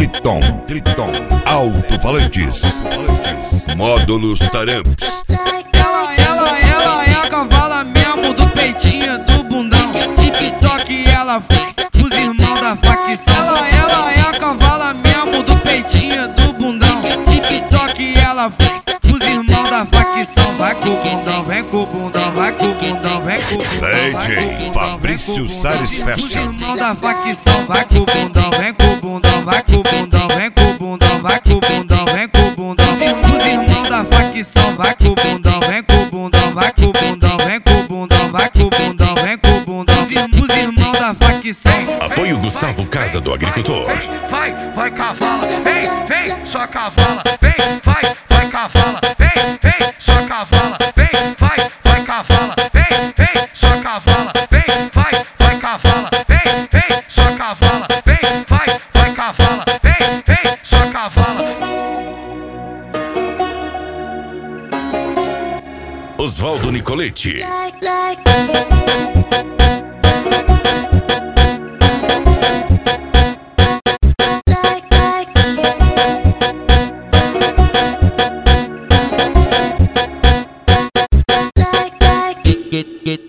Triton, alto-falantes, módulos Taramps. Ela é a cavala mesmo do peitinho do bundão. TikTok ela faz os irmãos da facção. Ela é a cavala mesmo do peitinho do bundão. TikTok ela faz os irmãos da facção. Vai com o bundão, vem com o bundão, vai com o bundão, vem com o bundão. DJ Fabrício Salles Fashion. Os irmãos da facção, vai com o bundão, vem com o bundão, vai com o bundão, vem com o bundão, vai com o bundão, vem com o bundão. Os irmãos da facção, vai com o bundão, vem com o bundão, vai com o bundão, vem com o bundão, vai com o bundão, vem com o bundão. Os irmãos da facção. Apoio Gustavo Casa do Agricultor. Vai cavala, vem, só cavala, vai cavala, vem, só cavala, vai cavala, vem, só cavala, vai cavala, vem, só cavala, vai cavala, vem, só cavala. Oswaldo Nicoletti.